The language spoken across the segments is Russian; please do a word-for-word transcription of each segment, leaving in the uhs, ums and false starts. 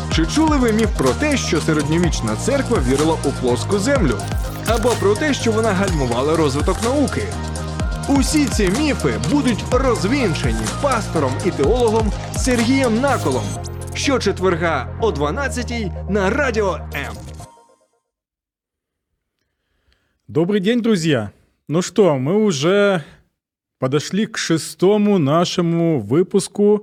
Чи чули ви міф про те, що середньовічна церква вірила у плоску землю? Або про те, що вона гальмувала розвиток науки? Усі ці міфи будуть розвінчені пастором і теологом Сергієм Наколом щочетверга о дванадцятій на Радио М. Добрый день, друзья! Ну что, мы уже подошли к шестому нашему выпуску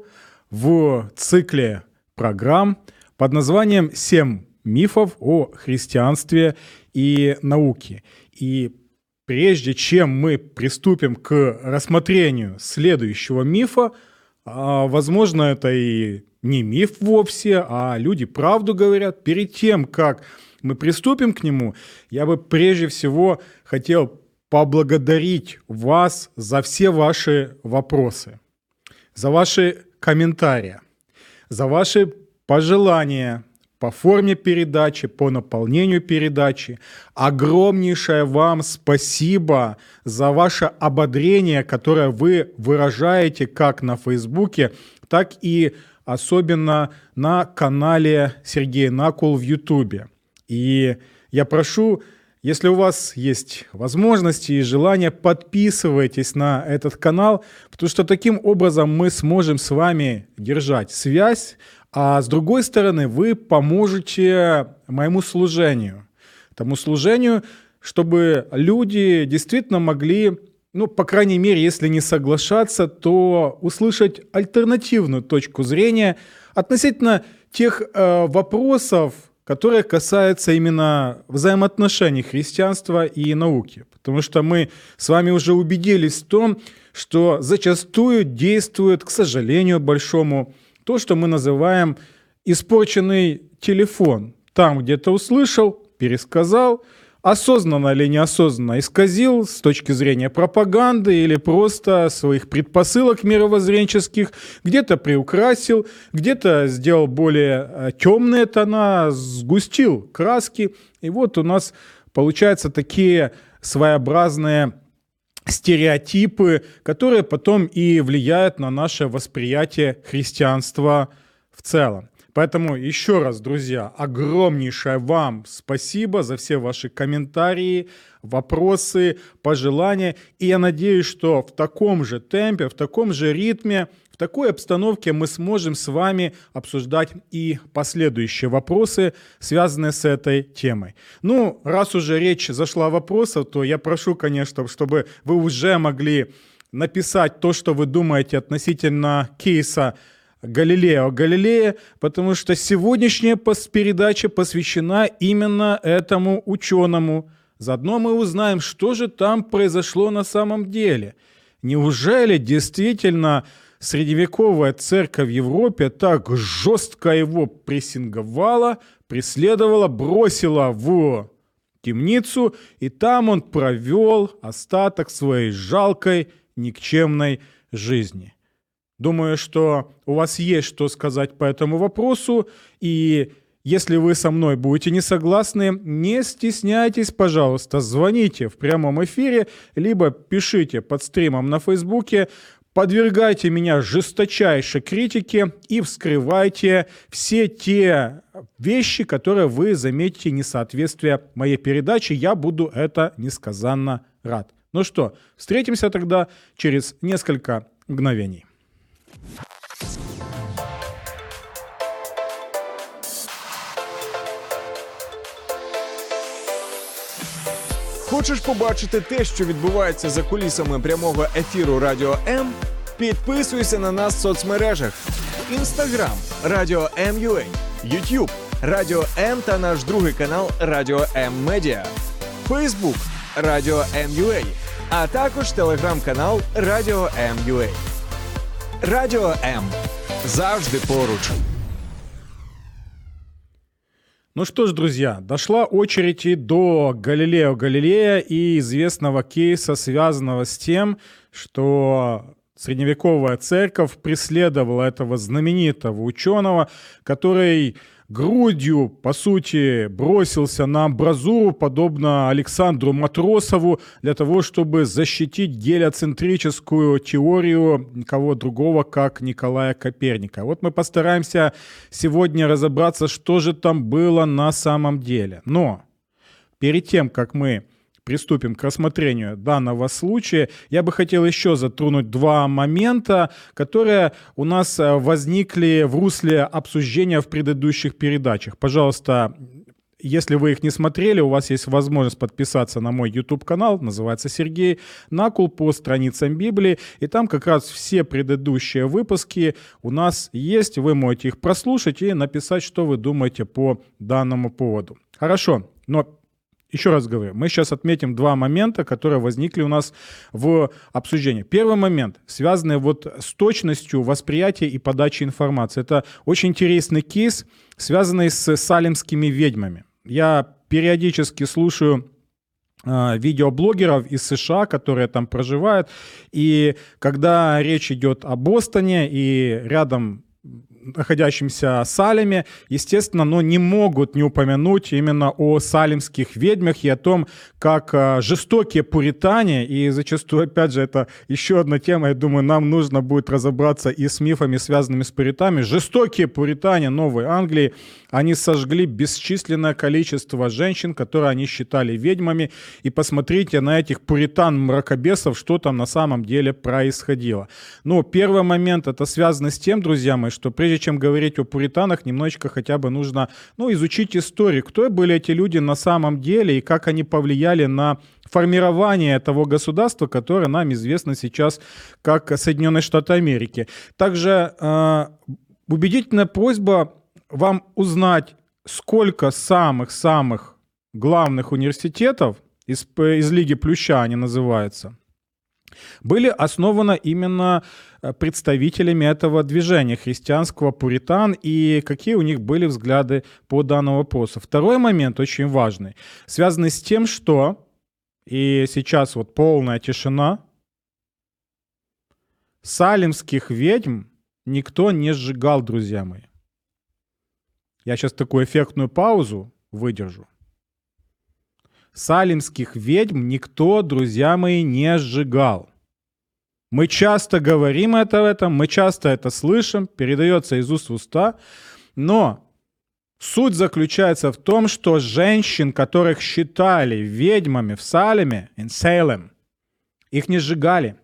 в цикле программ под названием «Семь мифов о христианстве и науке». И прежде чем мы приступим к рассмотрению следующего мифа, возможно, это и не миф вовсе, а люди правду говорят, перед тем, как мы приступим к нему, я бы прежде всего хотел поблагодарить вас за все ваши вопросы, за ваши комментарии, за ваши пожелания по форме передачи, по наполнению передачи. Огромнейшее вам спасибо за ваше ободрение, которое вы выражаете как на Фейсбуке, так и особенно на канале Сергей Накол в Ютубе. И я прошу, если у вас есть возможности и желание, подписывайтесь на этот канал, потому что таким образом мы сможем с вами держать связь, а с другой стороны вы поможете моему служению, тому служению, чтобы люди действительно могли, ну, по крайней мере, если не соглашаться, то услышать альтернативную точку зрения относительно тех э, вопросов, которые касаются именно взаимоотношений христианства и науки. Потому что мы с вами уже убедились в том, что зачастую действует, к сожалению большому, то, что мы называем испорченный телефон. Там где-то услышал, пересказал, осознанно или неосознанно исказил с точки зрения пропаганды или просто своих предпосылок мировоззренческих, где-то приукрасил, где-то сделал более темные тона, сгустил краски. И вот у нас получаются такие своеобразные стереотипы, которые потом и влияют на наше восприятие христианства в целом. Поэтому еще раз, друзья, огромнейшее вам спасибо за все ваши комментарии, вопросы, пожелания. И я надеюсь, что в таком же темпе, в таком же ритме, в такой обстановке мы сможем с вами обсуждать и последующие вопросы, связанные с этой темой. Ну, раз уже речь зашла о вопросах, то я прошу, конечно, чтобы вы уже могли написать то, что вы думаете относительно кейса Галилео Галилея, потому что сегодняшняя передача посвящена именно этому ученому. Заодно мы узнаем, что же там произошло на самом деле. Неужели действительно средневековая церковь в Европе так жестко его прессинговала, преследовала, бросила в темницу, и там он провел остаток своей жалкой, никчемной жизни? Думаю, что у вас есть что сказать по этому вопросу, и если вы со мной будете не согласны, не стесняйтесь, пожалуйста, звоните в прямом эфире, либо пишите под стримом на Фейсбуке, подвергайте меня жесточайшей критике и вскрывайте все те вещи, которые вы заметите несоответствие моей передаче. Я буду это несказанно рад. Ну что, встретимся тогда через несколько мгновений. Хочеш побачити те, що відбувається за кулісами прямого ефіру Радіо М? Підписуйся на нас в соцмережах: Instagram – Радіо М.ua, YouTube – Радіо М та наш другий канал Радіо М Медіа, Facebook – Радіо М.ua, а також телеграм-канал Радіо М.ua. Радіо М. Завжди поруч. Ну что ж, друзья, дошла очередь и до Галилео Галилея и известного кейса, связанного с тем, что средневековая церковь преследовала этого знаменитого ученого, который грудью, по сути, бросился на амбразуру, подобно Александру Матросову, для того, чтобы защитить гелиоцентрическую теорию никого другого, как Николая Коперника. Вот мы постараемся сегодня разобраться, что же там было на самом деле. Но перед тем, как мы приступим к рассмотрению данного случая, я бы хотел еще затронуть два момента, которые у нас возникли в русле обсуждения в предыдущих передачах. Пожалуйста, если вы их не смотрели, у вас есть возможность подписаться на мой YouTube-канал, называется Сергей Накул, по страницам Библии, и там как раз все предыдущие выпуски у нас есть, вы можете их прослушать и написать, что вы думаете по данному поводу. Хорошо, но еще раз говорю, мы сейчас отметим два момента, которые возникли у нас в обсуждении. Первый момент, связанный вот с точностью восприятия и подачи информации. Это очень интересный кейс, связанный с салемскими ведьмами. Я периодически слушаю э, видеоблогеров из США, которые там проживают, и когда речь идет о Бостоне и рядом находящимся Салеме, естественно, но не могут не упомянуть именно о салемских ведьмах и о том, как жестокие пуритане, и зачастую, опять же, это еще одна тема, я думаю, нам нужно будет разобраться и с мифами, связанными с пуританами. Жестокие пуритане Новой Англии, они сожгли бесчисленное количество женщин, которые они считали ведьмами, и посмотрите на этих пуритан-мракобесов, что там на самом деле происходило. Но первый момент, это связано с тем, друзья мои, что прежде чем говорить о пуританах, немножечко хотя бы нужно ну, изучить историю, кто были эти люди на самом деле и как они повлияли на формирование того государства, которое нам известно сейчас как Соединенные Штаты Америки. Также э, убедительная просьба вам узнать, сколько самых-самых главных университетов из, из Лиги Плюща, они называются, были основаны именно представителями этого движения христианского пуритан и какие у них были взгляды по данному вопросу. Второй момент очень важный, связанный с тем, что, и сейчас вот полная тишина, салемских ведьм никто не сжигал, друзья мои. Я сейчас такую эффектную паузу выдержу. Салемских ведьм никто, друзья мои, не сжигал. Мы часто говорим это в этом, мы часто это слышим, передается из уст в уста, но суть заключается в том, что женщин, которых считали ведьмами в Салеме, in Salem, их не сжигали.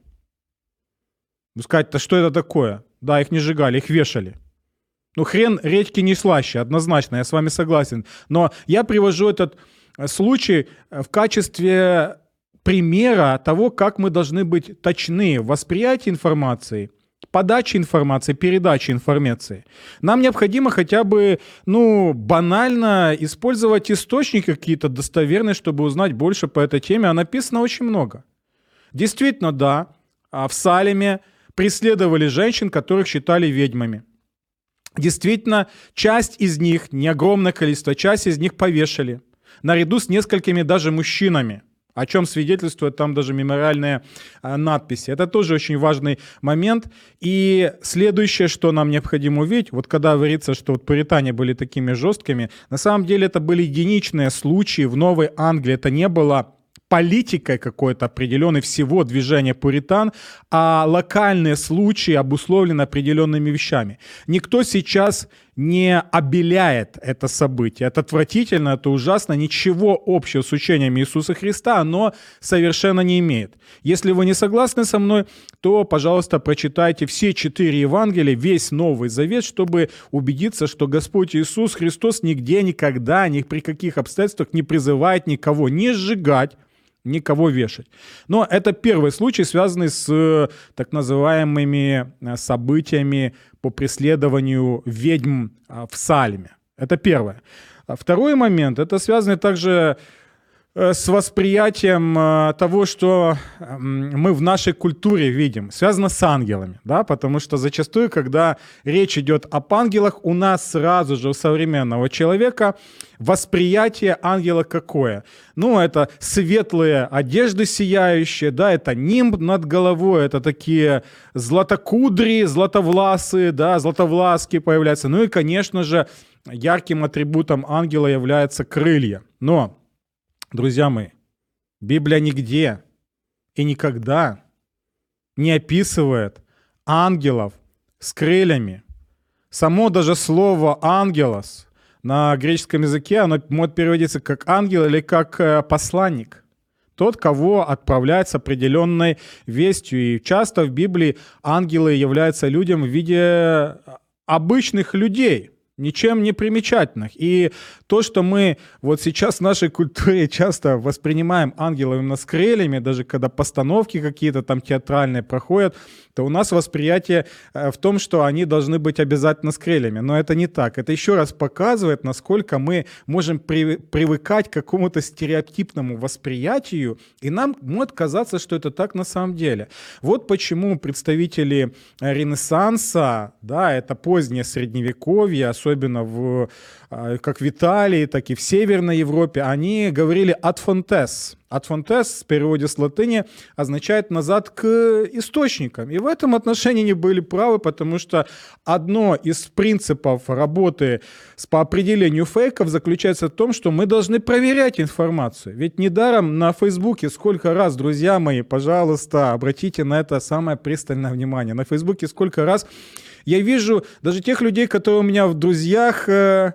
Вы скажете, что это такое? Да, их не сжигали, их вешали. Ну, хрен редьки не слаще, однозначно, я с вами согласен. Но я привожу этот случай в качестве примера того, как мы должны быть точны в восприятии информации, подаче информации, передаче информации. Нам необходимо хотя бы, ну, банально использовать источники какие-то достоверные, чтобы узнать больше по этой теме, а написано очень много. Действительно, да, в Салеме преследовали женщин, которых считали ведьмами. Действительно, часть из них, не огромное количество, часть из них повешали, наряду с несколькими даже мужчинами, о чем свидетельствуют там даже мемориальные а, надписи. Это тоже очень важный момент. И следующее, что нам необходимо увидеть, вот когда говорится, что вот пуритане были такими жесткими, на самом деле это были единичные случаи в Новой Англии. Это не было политикой какой-то определенной всего движения пуритан, а локальные случаи обусловлены определенными вещами. Никто сейчас не обеляет это событие. Это отвратительно, это ужасно. Ничего общего с учением Иисуса Христа оно совершенно не имеет. Если вы не согласны со мной, то, пожалуйста, прочитайте все четыре Евангелия, весь Новый Завет, чтобы убедиться, что Господь Иисус Христос нигде, никогда, ни при каких обстоятельствах не призывает никого не сжигать, никого вешать. Но это первый случай, связанный с так называемыми событиями по преследованию ведьм в Салеме. Это первое. Второй момент, это связано также с восприятием того, что мы в нашей культуре видим, связано с ангелами, да, потому что зачастую, когда речь идет об ангелах, у нас сразу же у современного человека восприятие ангела какое? Ну, это светлые одежды сияющие, да, это нимб над головой, это такие златокудрие, златовласые, да, златовласки появляются. Ну и, конечно же, ярким атрибутом ангела являются крылья. Но друзья мои, Библия нигде и никогда не описывает ангелов с крыльями. Само даже слово «ангелос» на греческом языке, оно может переводиться как ангел или как посланник. Тот, кого отправляет с определенной вестью. И часто в Библии ангелы являются людям в виде обычных людей, ничем не примечательных. И то, что мы вот сейчас в нашей культуре часто воспринимаем ангелов именно с крыльями, даже когда постановки какие-то там театральные проходят, то у нас восприятие в том, что они должны быть обязательно с крыльями. Но это не так. Это еще раз показывает, насколько мы можем привыкать к какому-то стереотипному восприятию, и нам может казаться, что это так на самом деле. Вот почему представители Ренессанса, да, это позднее Средневековье, особенно в, как в Италии, так и в Северной Европе, они говорили «ad fontes». «Ad fontes» в переводе с латыни означает «назад к источникам». И в этом отношении они были правы, потому что одно из принципов работы по определению фейков заключается в том, что мы должны проверять информацию. Ведь недаром на Фейсбуке сколько раз, друзья мои, пожалуйста, обратите на это самое пристальное внимание. На Фейсбуке сколько раз я вижу даже тех людей, которые у меня в друзьях,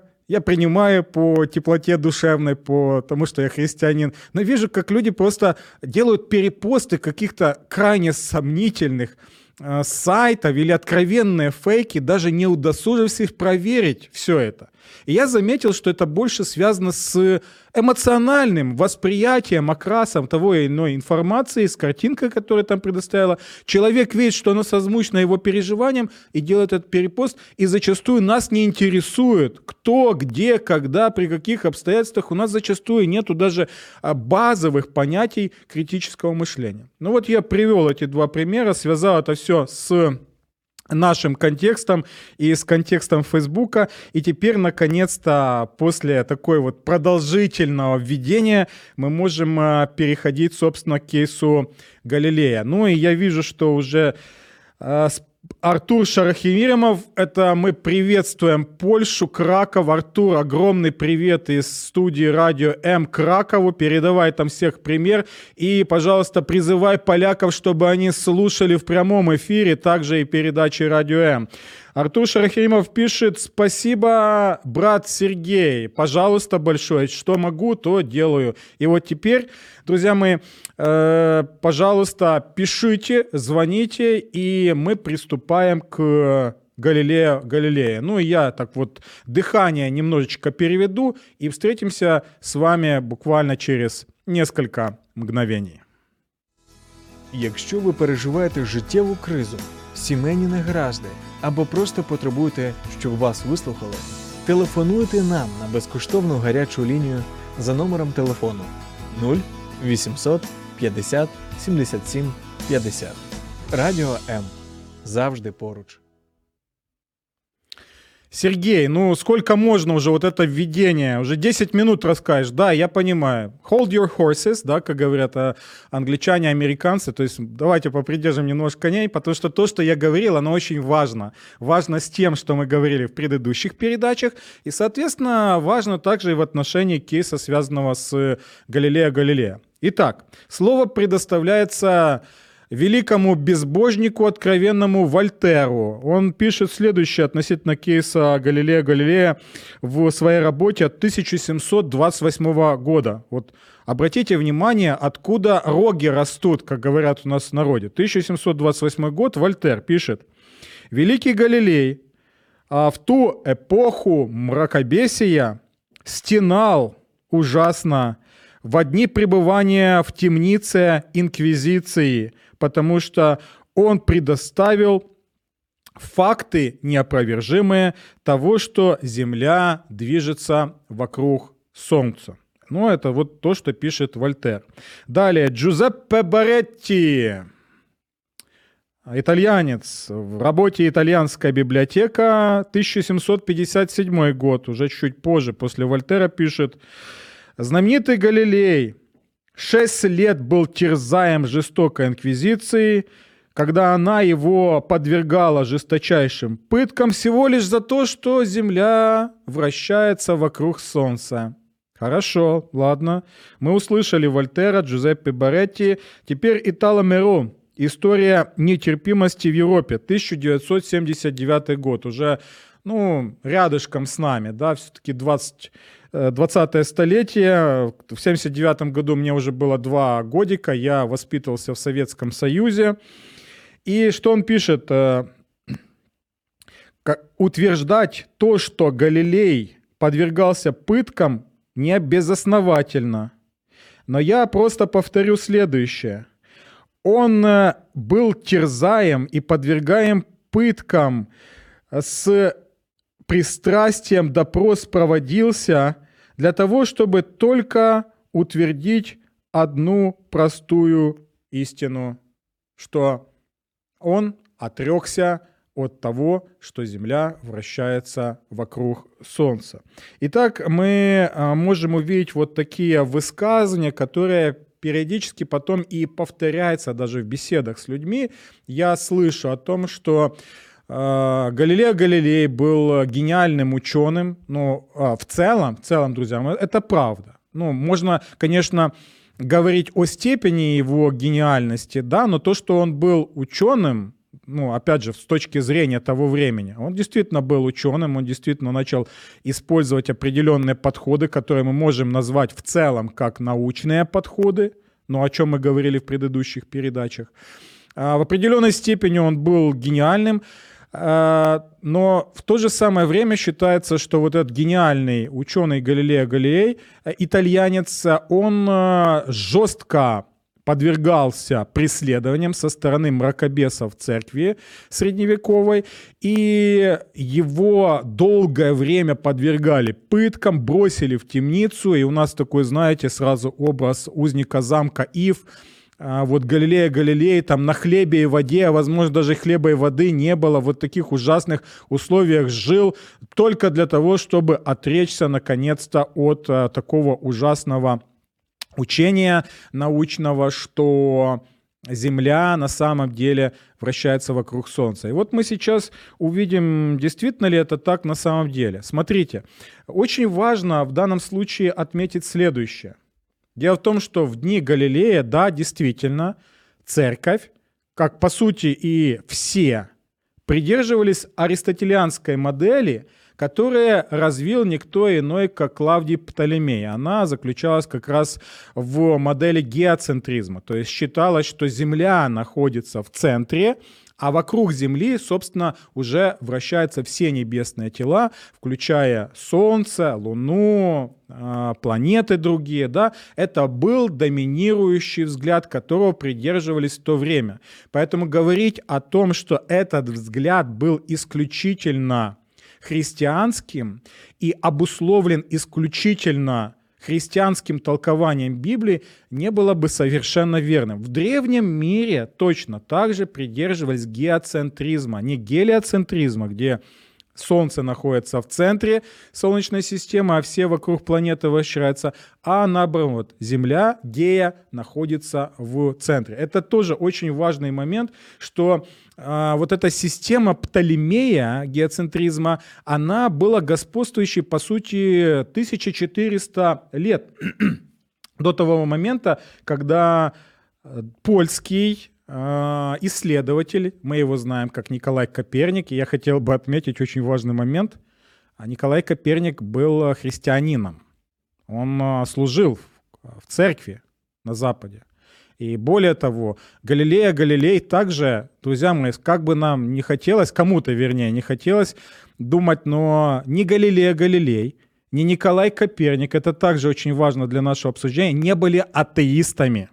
я принимаю по теплоте душевной, по тому, что я христианин, но вижу, как люди просто делают перепосты каких-то крайне сомнительных э, сайтов или откровенные фейки, даже не удосужившись проверить все это. И я заметил, что это больше связано с эмоциональным восприятием, окрасом того или иной информации, с картинкой, которая там предоставила. Человек видит, что оно созвучно его переживаниям, и делает этот перепост, и зачастую нас не интересует, кто, где, когда, при каких обстоятельствах. У нас зачастую нету даже базовых понятий критического мышления. Ну вот я привел эти два примера, связал это все с нашим контекстом и с контекстом Фейсбука. И теперь, наконец-то, после такой вот продолжительного введения мы можем переходить, собственно, к кейсу Галилея. Ну и я вижу, что уже Артур Шарахимиримов, это мы приветствуем Польшу, Краков. Артур, огромный привет из студии Радио М Кракову. Передавай там всех пример. И, пожалуйста, призывай поляков, чтобы они слушали в прямом эфире, также и передачи Радио М. Артур Шарахимов пишет: спасибо, брат Сергей, пожалуйста, большое, что могу, то делаю. И вот теперь, друзья мои, э, пожалуйста, пишите, звоните, и мы приступаем к Галилею Галилея. Ну, я так вот дыхание немножечко переведу, и встретимся с вами буквально через несколько мгновений. Якщо ви переживаєте життєву кризу, сімейні негаразди або просто потребуєте, щоб вас вислухали, телефонуйте нам на безкоштовну гарячу лінію за номером телефону нуль вісімсот п'ятдесят сімдесят сім п'ятдесят. Радіо М. Завжди поруч. Сергей, ну сколько можно уже вот это введение? Уже десять минут расскажешь. Да, я понимаю. Hold your horses, да, как говорят англичане, американцы. То есть давайте попридержим немножко коней, потому что то, что я говорил, оно очень важно. Важно с тем, что мы говорили в предыдущих передачах. И, соответственно, важно также и в отношении кейса, связанного с Галилео Галилея. Итак, слово предоставляется великому безбожнику откровенному Вольтеру. Он пишет следующее относительно кейса Галилео Галилея в своей работе от тысяча семьсот двадцать восьмого года. Вот обратите внимание, откуда роги растут, как говорят у нас в народе. тысяча семьсот двадцать восьмой год, Вольтер пишет: «Великий Галилей а в ту эпоху мракобесия стенал ужасно во дни пребывания в темнице инквизиции, потому что он предоставил факты неопровержимые того, что Земля движется вокруг Солнца». Ну, это вот то, что пишет Вольтер. Далее, Джузеппе Баретти, итальянец, в работе «Итальянская библиотека», тысяча семьсот пятьдесят седьмой год, уже чуть позже, после Вольтера, пишет: знаменитый Галилей шесть лет был терзаем жестокой инквизицией, когда она его подвергала жесточайшим пыткам всего лишь за то, что Земля вращается вокруг Солнца. Хорошо, ладно. Мы услышали Вольтера, Джузеппе Баретти. Теперь Итало Меро. История нетерпимости в Европе. тысяча девятьсот семьдесят девятый год. Уже, ну, рядышком с нами, да, все-таки двадцатое столетие. В семьдесят девятом году мне уже было два годика. Я воспитывался в Советском Союзе. И что он пишет? Утверждать то, что Галилей подвергался пыткам, не безосновательно. Но я просто повторю следующее. Он был терзаем и подвергаем пыткам с пристрастием, допрос проводился для того, чтобы только утвердить одну простую истину, что он отрекся от того, что Земля вращается вокруг Солнца. Итак, мы можем увидеть вот такие высказывания, которые периодически потом и повторяются даже в беседах с людьми. Я слышу о том, что э, Галилео Галилей был гениальным ученым, но э, в целом, в целом, друзья, это правда. Ну, можно, конечно, говорить о степени его гениальности, да, но то, что он был ученым, ну, опять же, с точки зрения того времени, он действительно был ученым, он действительно начал использовать определенные подходы, которые мы можем назвать в целом как научные подходы, ну, о чем мы говорили в предыдущих передачах. В определенной степени он был гениальным, но в то же самое время считается, что вот этот гениальный ученый Галилео Галилей, итальянец, он жестко подвергался преследованиям со стороны мракобесов церкви средневековой, и его долгое время подвергали пыткам, бросили в темницу, и у нас такой, знаете, сразу образ узника замка Ив. Вот Галилео Галилей там на хлебе и воде, а возможно даже хлеба и воды не было, вот в таких ужасных условиях жил только для того, чтобы отречься наконец-то от а, такого ужасного учения научного, что Земля на самом деле вращается вокруг Солнца. И вот мы сейчас увидим, действительно ли это так на самом деле. Смотрите, очень важно в данном случае отметить следующее. Дело в том, что в дни Галилея, да, действительно, церковь, как по сути и все, придерживались аристотелианской модели, которую развил никто иной, как Клавдий Птолемей. Она заключалась как раз в модели геоцентризма. То есть считалось, что Земля находится в центре, а вокруг Земли, собственно, уже вращаются все небесные тела, включая Солнце, Луну, планеты другие. Да? Это был доминирующий взгляд, которого придерживались в то время. Поэтому говорить о том, что этот взгляд был исключительно христианским и обусловлен исключительно христианским толкованием Библии, не было бы совершенно верным. В древнем мире точно так же придерживались геоцентризма, не гелиоцентризма, где Солнце находится в центре Солнечной системы, а все вокруг планеты вращаются, а наоборот, Земля, гея, находится в центре. Это тоже очень важный момент, что а, вот эта система Птолемея, геоцентризма, она была господствующей, по сути, тысяча четыреста лет до того момента, когда польский исследователь, мы его знаем как Николай Коперник, и я хотел бы отметить очень важный момент. Николай Коперник был христианином. Он служил в церкви на Западе. И более того, Галилео Галилей также, друзья мои, как бы нам не хотелось, кому-то вернее, не хотелось думать, но ни Галилео Галилей, ни Николай Коперник, это также очень важно для нашего обсуждения, не были атеистами.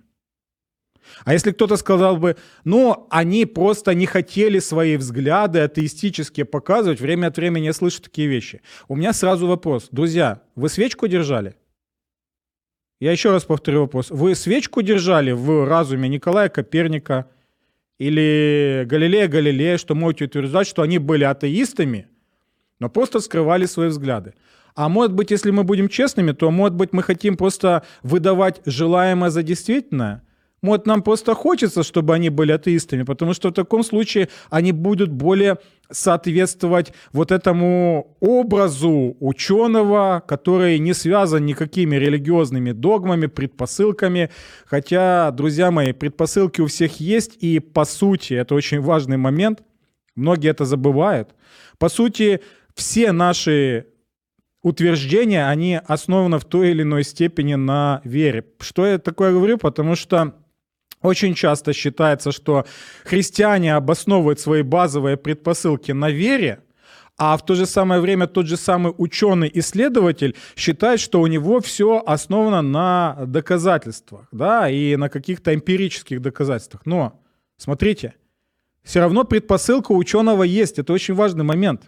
А если кто-то сказал бы, ну, они просто не хотели свои взгляды атеистические показывать, время от времени я слышу такие вещи. У меня сразу вопрос. Друзья, вы свечку держали? Я еще раз повторю вопрос. Вы свечку держали в разуме Николая Коперника или Галилея Галилея, что можете утверждать, что они были атеистами, но просто скрывали свои взгляды? А может быть, если мы будем честными, то, может быть, мы хотим просто выдавать желаемое за действительное? Может, нам просто хочется, чтобы они были атеистами, потому что в таком случае они будут более соответствовать вот этому образу ученого, который не связан никакими религиозными догмами, предпосылками. Хотя, друзья мои, предпосылки у всех есть, и по сути, это очень важный момент, многие это забывают. По сути, все наши утверждения, они основаны в той или иной степени на вере. Что я такое говорю? Потому что очень часто считается, что христиане обосновывают свои базовые предпосылки на вере, а в то же самое время тот же самый ученый-исследователь считает, что у него все основано на доказательствах, да, и на каких-то эмпирических доказательствах. Но, смотрите, все равно предпосылка у ученого есть. Это очень важный момент.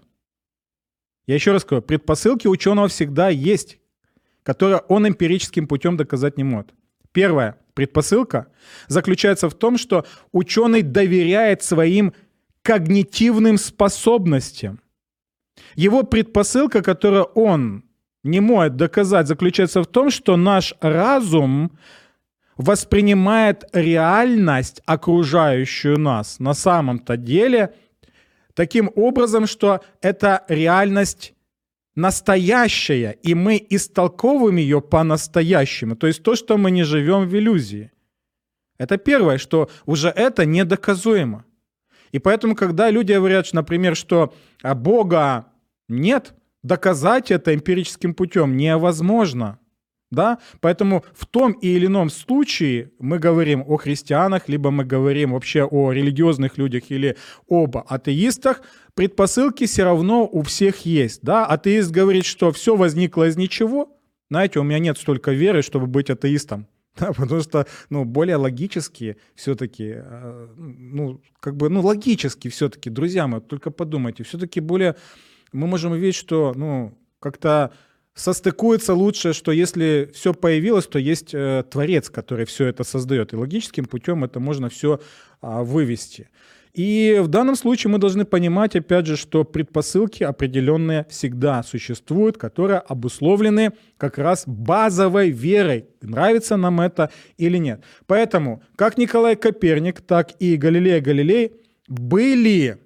Я еще раз говорю, предпосылки у ученого всегда есть, которые он эмпирическим путем доказать не может. Первое. Предпосылка заключается в том, что ученый доверяет своим когнитивным способностям. Его предпосылка, которую он не может доказать, заключается в том, что наш разум воспринимает реальность, окружающую нас, на самом-то деле таким образом, что эта реальность настоящая, и мы истолковываем ее по-настоящему. То есть то, что мы не живем в иллюзии. Это первое, что уже это недоказуемо. И поэтому, когда люди говорят, например, что Бога нет, доказать это эмпирическим путем невозможно. Да? Поэтому в том или ином случае мы говорим о христианах, либо мы говорим вообще о религиозных людях или об атеистах, предпосылки все равно у всех есть. Да? Атеист говорит, что все возникло из ничего. Знаете, у меня нет столько веры, чтобы быть атеистом. Да, потому что, ну, более логически все-таки, ну, как бы, ну, логически все-таки, друзья мои, только подумайте, все-таки более, мы можем увидеть, что, ну, как-то состыкуется лучше, что если все появилось, то есть э, Творец, который все это создает. И логическим путем это можно все а, вывести. И в данном случае мы должны понимать, опять же, что предпосылки определенные всегда существуют, которые обусловлены как раз базовой верой, нравится нам это или нет. Поэтому как Николай Коперник, так и Галилей Галилей были,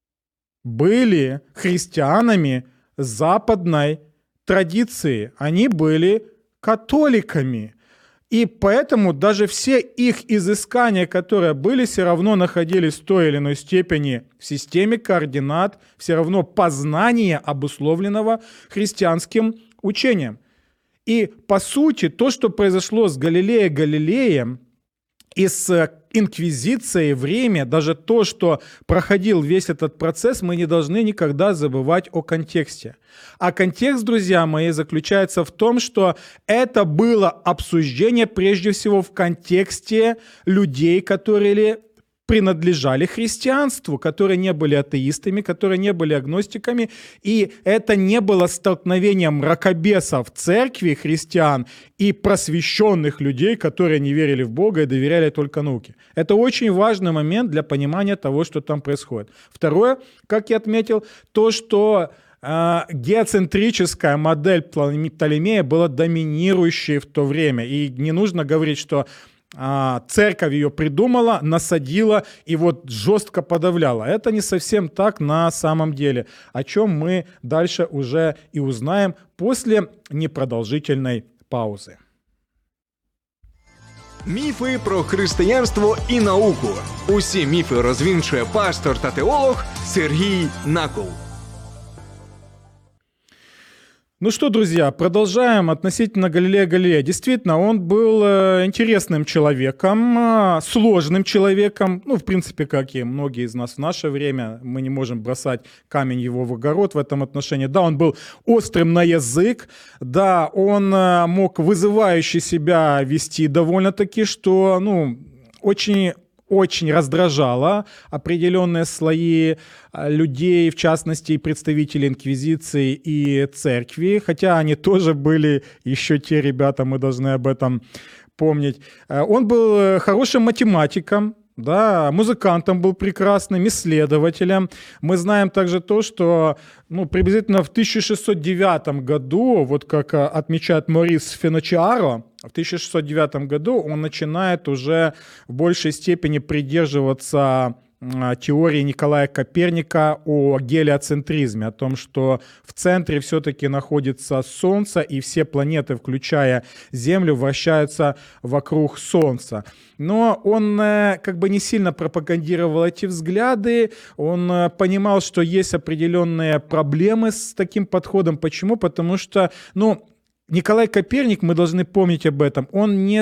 были христианами западной традиции, они были католиками. И поэтому даже все их изыскания, которые были, все равно находились в той или иной степени в системе координат, все равно познания, обусловленного христианским учением. И по сути, то, что произошло с Галилеем Галилеем и с инквизицией в Риме, даже то, что проходил весь этот процесс, мы не должны никогда забывать о контексте. А контекст, друзья мои, заключается в том, что это было обсуждение прежде всего в контексте людей, которые принадлежали христианству, которые не были атеистами, которые не были агностиками, и это не было столкновением мракобесов церкви христиан и просвещенных людей, которые не верили в Бога и доверяли только науке. Это очень важный момент для понимания того, что там происходит. Второе, как я отметил, то, что э, геоцентрическая модель Птолемея была доминирующей в то время, и не нужно говорить, что церковь ее придумала, насадила и вот жестко подавляла. Это не совсем так на самом деле, о чем мы дальше уже и узнаем после непродолжительной паузи. Міфи про християнство і науку. Усі міфи розвінчує пастор та теолог Сергій Накол. Ну что, друзья, продолжаем относительно Галилея Галилея. Действительно, он был интересным человеком, сложным человеком. Ну, в принципе, как и многие из нас в наше время, мы не можем бросать камень его в огород в этом отношении. Да, он был острым на язык, да, он мог вызывающе себя вести довольно-таки, что, ну, очень... очень раздражало определенные слои людей, в частности, представителей инквизиции и церкви, хотя они тоже были еще те ребята, мы должны об этом помнить. Он был хорошим математиком, да, музыкантом был прекрасным, исследователем. Мы знаем также то, что ну, приблизительно в тысяча шестьсот девятом году, вот как отмечает Морис Финочиаро, в тысяча шестьсот девятом году он начинает уже в большей степени придерживаться теории Николая Коперника о гелиоцентризме, о том, что в центре все-таки находится Солнце, и все планеты, включая Землю, вращаются вокруг Солнца. Но он как бы не сильно пропагандировал эти взгляды, он понимал, что есть определенные проблемы с таким подходом. Почему? Потому что, ну, Николай Коперник, мы должны помнить об этом, он не...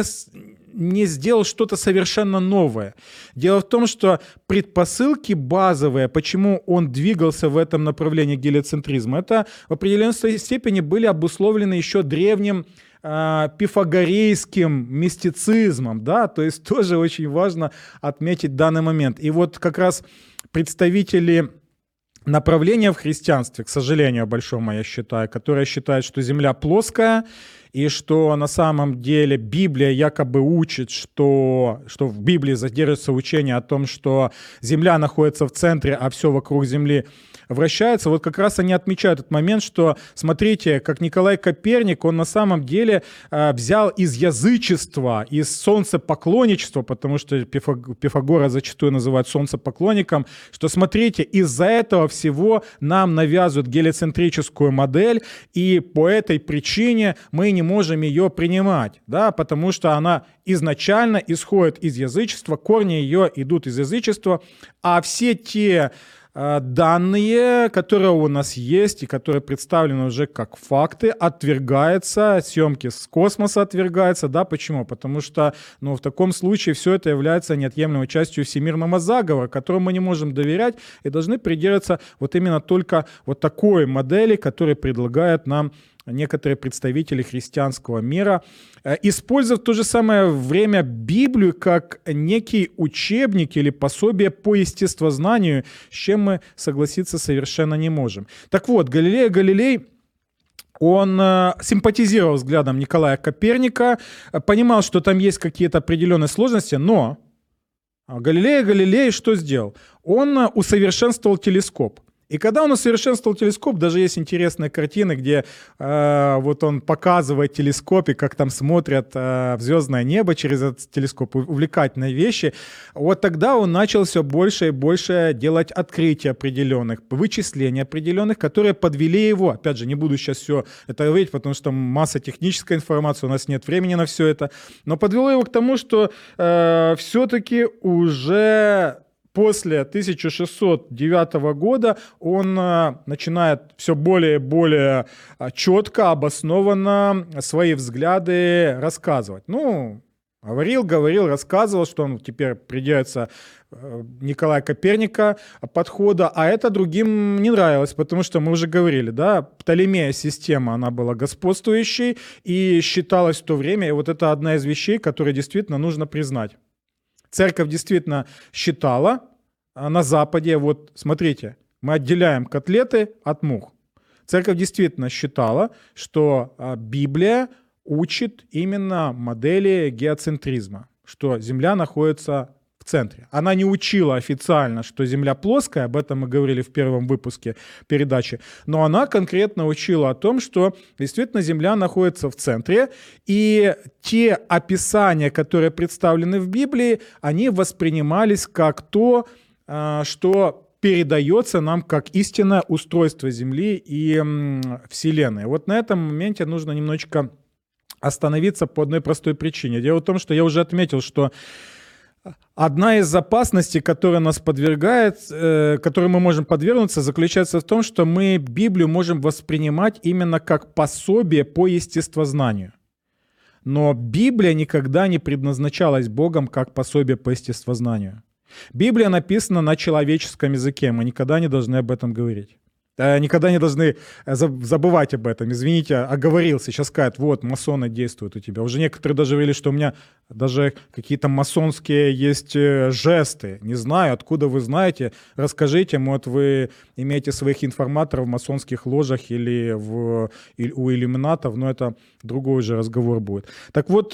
не сделал что-то совершенно новое. Дело в том, что предпосылки базовые, почему он двигался в этом направлении гелиоцентризма, это в определенной степени были обусловлены еще древним э, пифагорейским мистицизмом, да, то есть тоже очень важно отметить данный момент. И вот как раз представители направления в христианстве, к сожалению, большому, я считаю, которое считает, что Земля плоская, и что на самом деле Библия якобы учит, что, что в Библии содержится учение о том, что Земля находится в центре, а все вокруг Земли вращается. Вот как раз они отмечают этот момент, что, смотрите, как Николай Коперник, он на самом деле э, взял из язычества, из солнцепоклонничества, потому что Пифагора зачастую называют солнцепоклонником, что, смотрите, из-за этого всего нам навязывают гелиоцентрическую модель, и по этой причине мы не можем ее принимать, да, потому что она изначально исходит из язычества, корни ее идут из язычества, а все те э, данные, которые у нас есть и которые представлены уже как факты, отвергаются, съемки с космоса отвергаются, да, почему? Потому что, ну, в таком случае все это является неотъемлемой частью всемирного заговора, которому мы не можем доверять и должны придерживаться вот именно только вот такой модели, которая предлагает нам некоторые представители христианского мира, используя в то же самое время Библию как некий учебник или пособие по естествознанию, с чем мы согласиться совершенно не можем. Так вот, Галилео Галилей, он симпатизировал взглядом Николая Коперника, понимал, что там есть какие-то определенные сложности, но Галилео Галилей что сделал? Он усовершенствовал телескоп. И когда он усовершенствовал телескоп, даже есть интересные картины, где э, вот он показывает телескоп и как там смотрят э, в звездное небо через этот телескоп, увлекательные вещи. Вот тогда он начал все больше и больше делать открытий определенных, вычислений определенных, которые подвели его. Опять же, не буду сейчас все это говорить, потому что масса технической информации, у нас нет времени на все это. Но подвело его к тому, что э, все-таки уже... После тысяча шестьсот девятого года он а, начинает все более и более а, четко, обоснованно свои взгляды рассказывать. Ну, говорил, говорил, рассказывал, что он теперь придерживается э, Николая Коперника подхода, а это другим не нравилось, потому что мы уже говорили, да, Птолемея система, она была господствующей и считалась в то время, и вот это одна из вещей, которые действительно нужно признать. Церковь действительно считала на Западе, вот смотрите, мы отделяем котлеты от мух. Церковь действительно считала, что Библия учит именно модели геоцентризма, что Земля находится в центре. Она не учила официально, что Земля плоская, об этом мы говорили в первом выпуске передачи, но она конкретно учила о том, что действительно Земля находится в центре, и те описания, которые представлены в Библии, они воспринимались как то, что передается нам как истинное устройство Земли и Вселенной. Вот на этом моменте нужно немножечко остановиться по одной простой причине. Дело в том, что я уже отметил, что одна из опасностей, которая нас подвергает, э, которой мы можем подвергнуться, заключается в том, что мы Библию можем воспринимать именно как пособие по естествознанию. Но Библия никогда не предназначалась Богом как пособие по естествознанию. Библия написана на человеческом языке, мы никогда не должны об этом говорить. Никогда не должны забывать об этом. Извините, оговорился. Сейчас скажут, вот, масоны действуют у тебя. Уже некоторые даже говорили, что у меня даже какие-то масонские есть жесты. Не знаю, откуда вы знаете. Расскажите, может, вы имеете своих информаторов в масонских ложах или в, у иллюминатов, но это другой уже разговор будет. Так вот,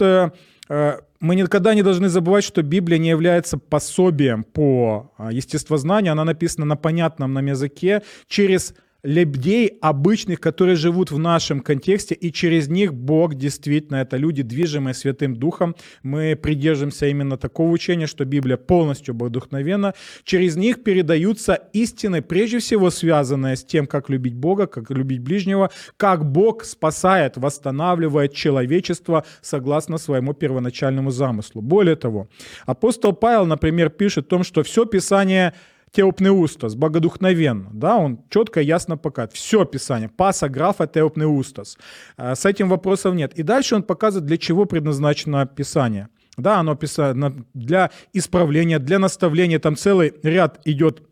мы никогда не должны забывать, что Библия не является пособием по естествознанию. Она написана на понятном нам языке через людей обычных, которые живут в нашем контексте, и через них Бог действительно, это люди, движимые Святым Духом. Мы придерживаемся именно такого учения, что Библия полностью богодухновенна. Через них передаются истины, прежде всего связанные с тем, как любить Бога, как любить ближнего, как Бог спасает, восстанавливает человечество согласно своему первоначальному замыслу. Более того, апостол Павел, например, пишет о том, что все Писание теопнеустос, богодухновенно, да, он четко и ясно показывает. Все Писание, паса, графа, теопнеустос. С этим вопросов нет. И дальше он показывает, для чего предназначено Писание. Да, оно писано для исправления, для наставления, там целый ряд идет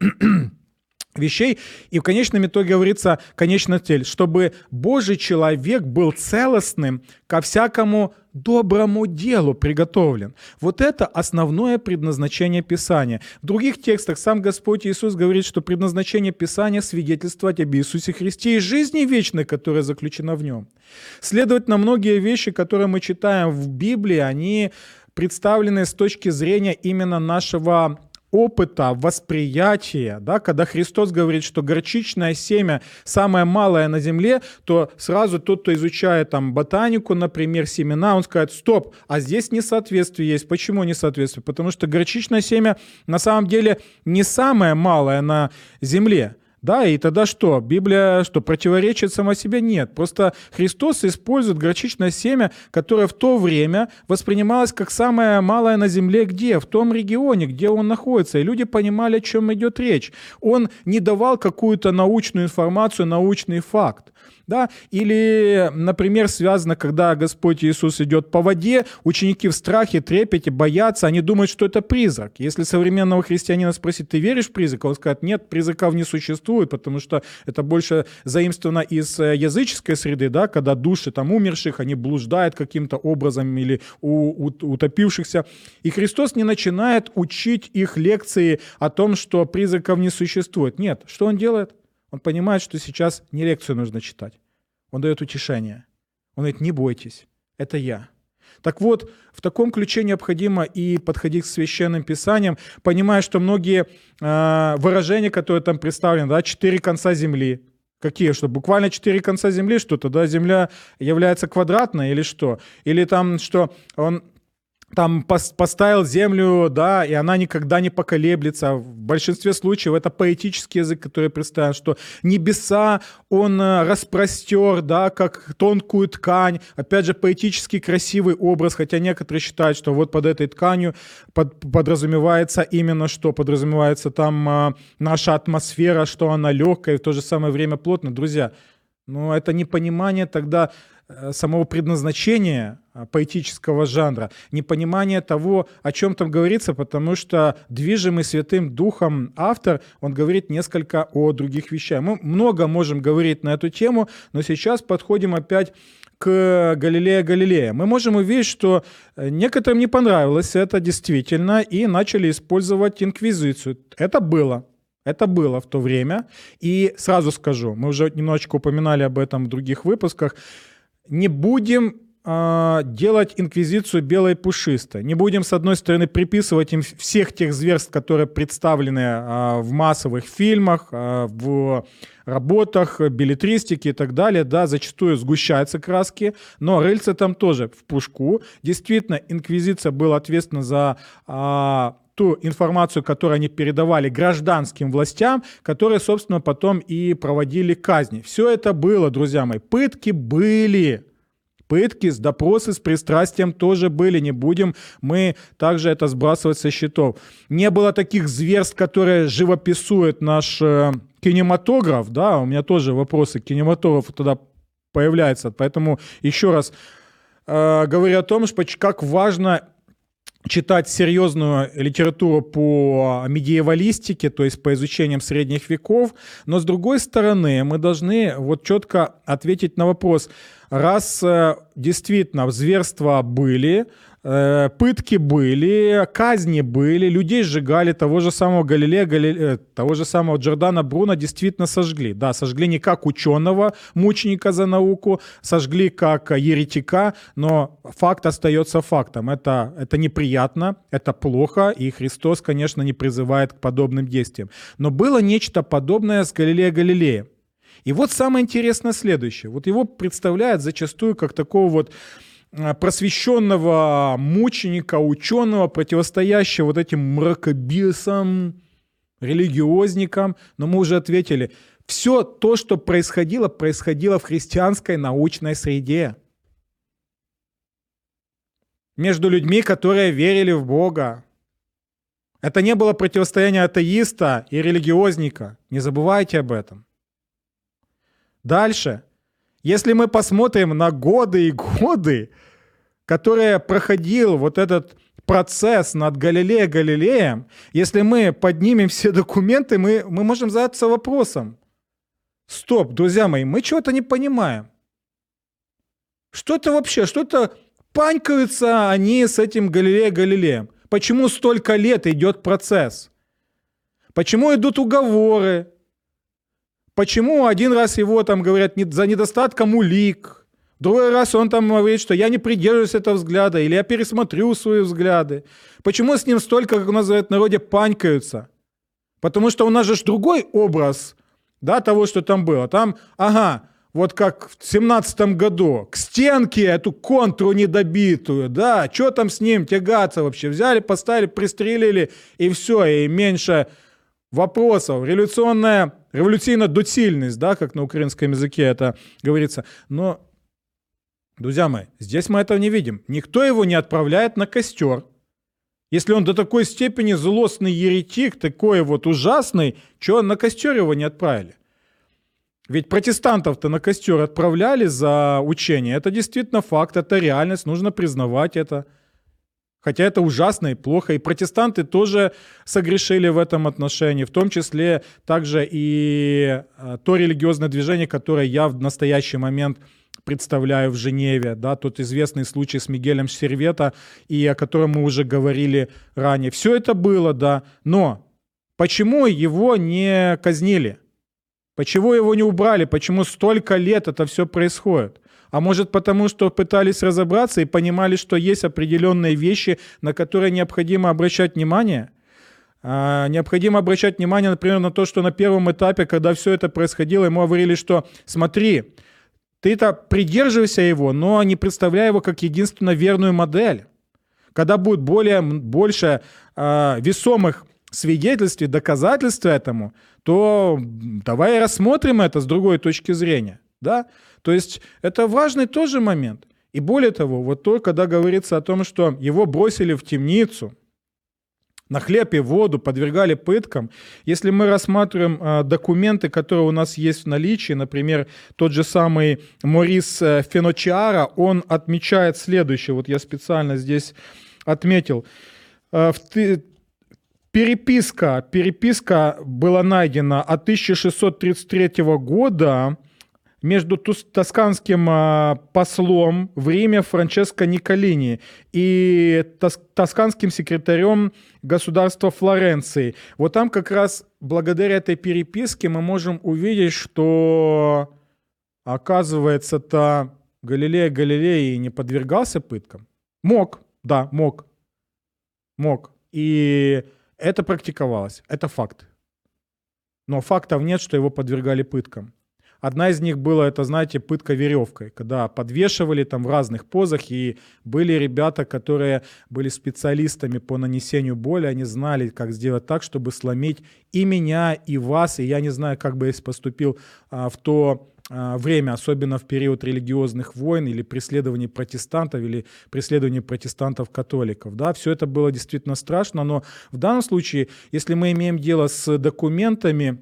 вещей. И в конечном итоге говорится, конечная цель, чтобы Божий человек был целостным, ко всякому доброму делу приготовлен. Вот это основное предназначение Писания. В других текстах сам Господь Иисус говорит, что предназначение Писания свидетельствовать об Иисусе Христе и жизни вечной, которая заключена в нем. Следовательно, многие вещи, которые мы читаем в Библии, они представлены с точки зрения именно нашего опыта, восприятия, да, когда Христос говорит, что горчичное семя самое малое на земле, то сразу тот, кто изучает там ботанику, например, семена, он скажет, стоп, а здесь несоответствие есть. Почему несоответствие? Потому что горчичное семя на самом деле не самое малое на земле. Да, и тогда что? Библия что, противоречит сама себе? Нет. Просто Христос использует горчичное семя, которое в то время воспринималось как самое малое на земле где? В том регионе, где он находится. И люди понимали, о чем идет речь. Он не давал какую-то научную информацию, научный факт. Да? Или, например, связано, когда Господь Иисус идет по воде, ученики в страхе, трепете, боятся, они думают, что это призрак. Если современного христианина спросить, ты веришь в призрак? Он скажет, нет, призраков не существует, потому что это больше заимствовано из языческой среды, да? Когда души там умерших, они блуждают каким-то образом или у, у, утопившихся. И Христос не начинает учить их лекции о том, что призраков не существует. Нет, что он делает? Он понимает, что сейчас не лекцию нужно читать. Он дает утешение. Он говорит, не бойтесь, это я. Так вот, в таком ключе необходимо и подходить к священным писаниям, понимая, что многие э, выражения, которые там представлены, да, четыре конца земли. Какие? Что буквально четыре конца земли, что тогда земля является квадратной или что? Или там, что он там поставил землю, да, и она никогда не поколеблется. В большинстве случаев это поэтический язык, который представлен, что небеса он распростер, да, как тонкую ткань. Опять же, поэтический красивый образ, хотя некоторые считают, что вот под этой тканью под, подразумевается именно что? Подразумевается там а, наша атмосфера, что она легкая и в то же самое время плотная. Друзья, ну это непонимание тогда самого предназначения поэтического жанра, непонимание того, о чем там говорится, потому что движимый Святым Духом автор, он говорит несколько о других вещах. Мы много можем говорить на эту тему, но сейчас подходим опять к Галилея Галилея. Мы можем увидеть, что некоторым не понравилось это действительно и начали использовать инквизицию. Это было. Это было в то время. И сразу скажу, мы уже немножечко упоминали об этом в других выпусках, не будем э, делать инквизицию белой пушистой. Не будем, с одной стороны, приписывать им всех тех зверств, которые представлены э, в массовых фильмах, э, в работах, беллетристике и так далее. Да, зачастую сгущаются краски, но рыльца там тоже в пушку. Действительно, инквизиция была ответственна за э, ту информацию, которую они передавали гражданским властям, которые, собственно, потом и проводили казни. Все это было, друзья мои. Пытки были. Пытки, допросы с пристрастием тоже были. Не будем мы также это сбрасывать со счетов. Не было таких зверств, которые живописует наш э, кинематограф. Да, у меня тоже вопросы к кинематографу тогда появляются. Поэтому еще раз э, говорю о том, что как важно читать серьезную литературу по медиевалистике, то есть по изучениям средних веков, но с другой стороны мы должны вот четко ответить на вопрос, раз действительно зверства были, пытки были, казни были, людей сжигали, того же самого Галилея, Галилея, того же самого Джордана Бруно действительно сожгли. Да, сожгли не как ученого, мученика за науку, сожгли как еретика, но факт остается фактом. Это, это неприятно, это плохо, и Христос, конечно, не призывает к подобным действиям. Но было нечто подобное с Галилеей Галилеем. И вот самое интересное следующее. Вот его представляют зачастую как такого вот просвещенного мученика, ученого, противостоящего вот этим мракобесам, религиозникам. Но мы уже ответили, все то, что происходило, происходило в христианской научной среде. Между людьми, которые верили в Бога. Это не было противостояние атеиста и религиозника. Не забывайте об этом. Дальше. Если мы посмотрим на годы и годы, которые проходил вот этот процесс над Галилеей Галилеем, если мы поднимем все документы, мы, мы можем задаться вопросом. Стоп, друзья мои, мы чего-то не понимаем. Что это вообще? Что-то панькаются они с этим Галилеей Галилеем. Почему столько лет идет процесс? Почему идут уговоры? Почему один раз его там говорят за недостатком улик, другой раз он там говорит, что я не придерживаюсь этого взгляда, или я пересмотрю свои взгляды. Почему с ним столько, как у нас говорят в народе, панькаются? Потому что у нас же другой образ, да, того, что там было. Там, ага, вот как в семнадцатом году, к стенке эту контру недобитую, да, что там с ним тягаться вообще? Взяли, поставили, пристрелили, и все, и меньше вопросов. Революционная, революционная доцильность, да, как на украинском языке это говорится. Но, друзья мои, здесь мы этого не видим. Никто его не отправляет на костер. Если он до такой степени злостный еретик, такой вот ужасный, чего на костер его не отправили? Ведь протестантов-то на костер отправляли за учение. Это действительно факт, это реальность, нужно признавать это. Хотя это ужасно и плохо. И протестанты тоже согрешили в этом отношении, в том числе также и то религиозное движение, которое я в настоящий момент представляю в Женеве, да, тот известный случай с Мигелем Сервето, и о котором мы уже говорили ранее. Все это было, да, но почему его не казнили? Почему его не убрали? Почему столько лет это все происходит? А может потому, что пытались разобраться и понимали, что есть определенные вещи, на которые необходимо обращать внимание? А, необходимо обращать внимание, например, на то, что на первом этапе, когда все это происходило, ему говорили, что смотри, ты-то придерживайся его, но не представляй его как единственно верную модель. Когда будет более, больше а, весомых свидетельств и доказательств этому, то давай рассмотрим это с другой точки зрения. Да? То есть это важный тоже момент. И более того, вот то, когда говорится о том, что его бросили в темницу, на хлеб и воду, подвергали пыткам. Если мы рассматриваем э, документы, которые у нас есть в наличии, например, тот же самый Морис э, Феночиара, он отмечает следующее, вот я специально здесь отметил. Э, в, переписка, переписка была найдена от тысяча шестьсот тридцать третьего года между тосканским послом в Риме Франческо Николини и тосканским секретарем государства Флоренции. Вот там как раз благодаря этой переписке мы можем увидеть, что, оказывается-то, Галилей Галилей не подвергался пыткам. Мог, да, мог. Мог. И это практиковалось. Это факт. Но фактов нет, что его подвергали пыткам. Одна из них была, это, знаете, пытка веревкой, когда подвешивали там в разных позах, и были ребята, которые были специалистами по нанесению боли, они знали, как сделать так, чтобы сломить и меня, и вас, и я не знаю, как бы я поступил а, в то а, время, особенно в период религиозных войн или преследований протестантов, или преследований протестантов-католиков. Да, все это было действительно страшно, но в данном случае, если мы имеем дело с документами,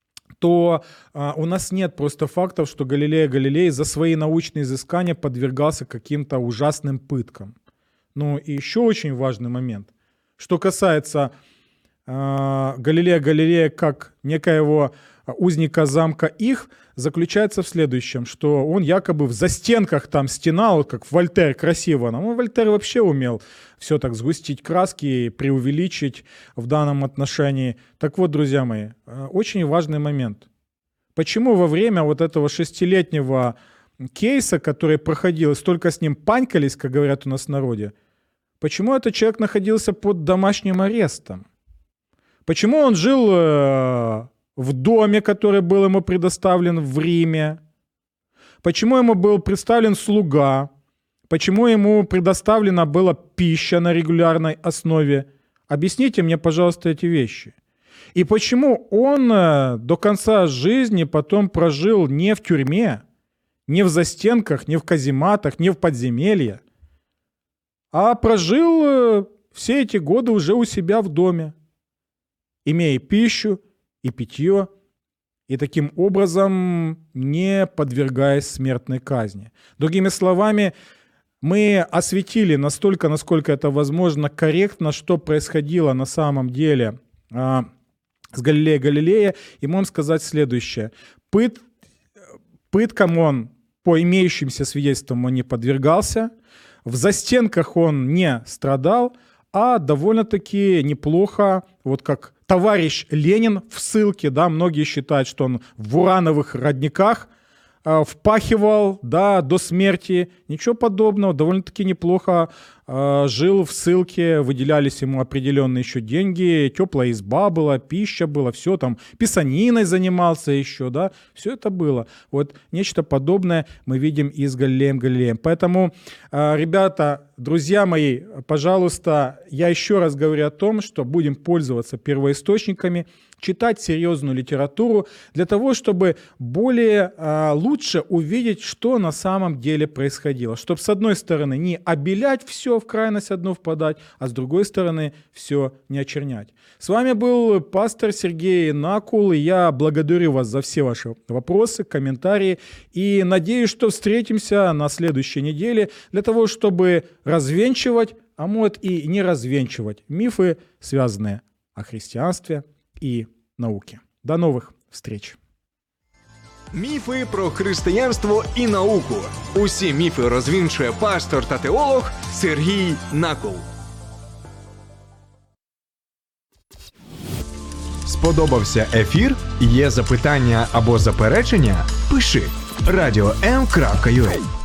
то а, у нас нет просто фактов, что Галилей Галилей за свои научные изыскания подвергался каким-то ужасным пыткам. Ну и еще очень важный момент. Что касается э, Галилея Галилея как некоего узника замка их, заключается в следующем, что он якобы в застенках там стенал, вот как Вольтер красиво. Ну, Вольтер вообще умел все так сгустить краски, преувеличить в данном отношении. Так вот, друзья мои, очень важный момент. Почему во время вот этого шестилетнего кейса, который проходил, столько с ним панькались, как говорят у нас в народе, почему этот человек находился под домашним арестом? Почему он жил э, в доме, который был ему предоставлен в Риме? Почему ему был представлен слуга? Почему ему предоставлена была пища на регулярной основе? Объясните мне, пожалуйста, эти вещи. И почему он до конца жизни потом прожил не в тюрьме, не в застенках, не в казематах, не в подземелье, а прожил все эти годы уже у себя в доме, имея пищу и питье, и таким образом не подвергаясь смертной казни. Другими словами, мы осветили настолько, насколько это возможно, корректно, что происходило на самом деле а, с Галилеей Галилея, и можем сказать следующее. Пыт, пыткам он, по имеющимся свидетельствам, он не подвергался, в застенках он не страдал, а довольно-таки неплохо, вот как товарищ Ленин в ссылке, да, многие считают, что он в урановых родниках э, впахивал, да, до смерти. Ничего подобного, довольно-таки неплохо э, жил в ссылке, выделялись ему определенные еще деньги, теплая изба была, пища была, все там, писаниной занимался еще, да, все это было. Вот нечто подобное мы видим и с Галилеем Галилеем. Поэтому, э, ребята, друзья мои, пожалуйста, я еще раз говорю о том, что будем пользоваться первоисточниками, читать серьезную литературу для того, чтобы более э, лучше увидеть, что на самом деле происходило. Чтобы с одной стороны не обелять все, в крайность одну впадать, а с другой стороны все не очернять. С вами был пастор Сергей Накул, и я благодарю вас за все ваши вопросы, комментарии, и надеюсь, что встретимся на следующей неделе для того, чтобы развенчивать, а может и не развенчивать мифы, связанные о христианстве і науки. До нових встреч! Міфи про християнство і науку. Усі міфи розвінчує пастор та теолог Сергій Накул. Сподобався ефір? Є запитання або заперечення? Пиши радіо ем крапка ю а.